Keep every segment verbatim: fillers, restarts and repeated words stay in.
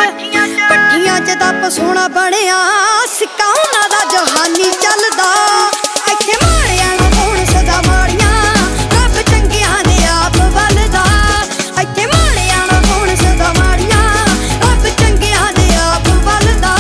पट्ठियां च दप सोना बनिया सिक्का उन्हां दा जहानी चलदा। इत्थे माड़ियां ना होण सदा माड़ियां रब चंगियां दे आप वलदा। इत्थे माड़ियां ना होण सदा माड़ियां रब चंगियां दे आप वलदा।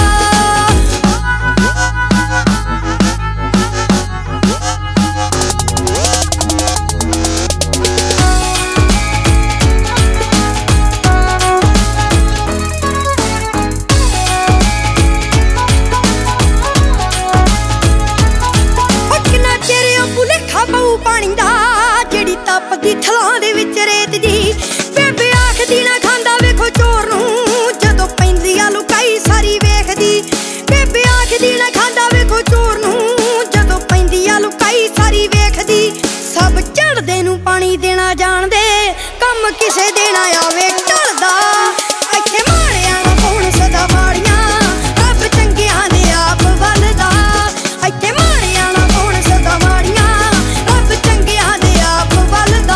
तपदी थलां दे विच रेत दी बेबे आखदी ना खांदा वेखो चोर नूं जदों पैंदी आ लुकाई सारी वेखदी। बेबे आखदी ना खांदा वेखो चोर नूं जदों पैंदी आ लुकाई सारी वेखदी। सब चढ़दे नूं पानी देना जाणदे कम किसे देना आवे टलदा। इत्थे माड़ियां ना होण सदा माड़ियां रब चंगियां दे आप वलदा। इत्थे माड़ियां ना होण सदा माड़ियां रब चंगियां दे आप वलदा।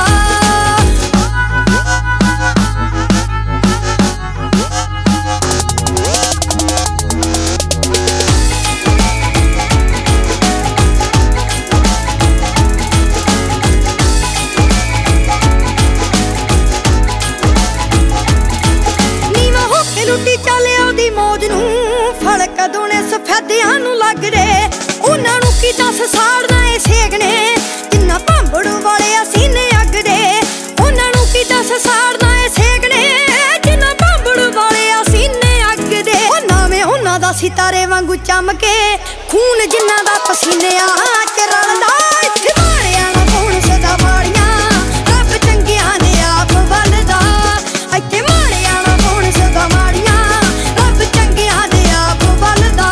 नीवा होके लुटी चले ओदी मौज नूं फल कदों ने सफेदियां नूं लगदे। उन्हां नूं की दस साड़ना ए सेकने जिन्ना भांबड़ वाले सीने अगदे। उन्हां नूं की दस साड़ना ए सेकने जिन्ना भांबड़ वाले सीने अगदे। ओ नावें उन्हां दा सितारे वांगू चमके खून जिन्ना दा पसीने च रलदा। इत्थे माड़ियां ना होण सदा माड़ियां रब चंगियां दे आप वलदा। इत्थे माड़ियां ना होण सदा माड़ियां रब चंगियां दे आप वलदा।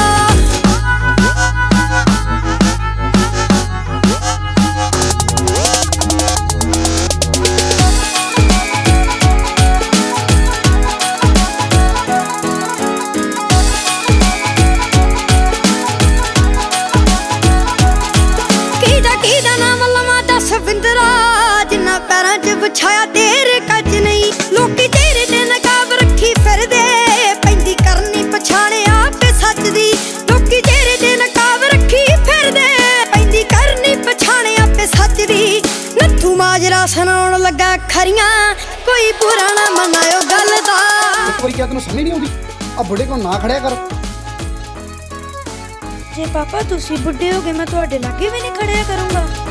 जिन्ना पैरां च बिछाया तेरे कज नहीं लोकी तेरे ते नकाब रखी फिरदे। पैंदी करनी पछाणे आपे सच दी लोकी तेरे ते नकाब रखी फिरदे। पैंदी करनी पछाणे आपे सच दी। नत्थू माजरा सुनाउण लगा खरियां कोई बुरा ना मनायो गल दा। एक बारी क्या तैनूं समझ नहीं आउंदी आ बुढ़े कोल ना खड़िया कर। जे पापा तुसी बुढ़े हो गए मैं तुहाडे लागे भी नहीं खड़िया करूंगा।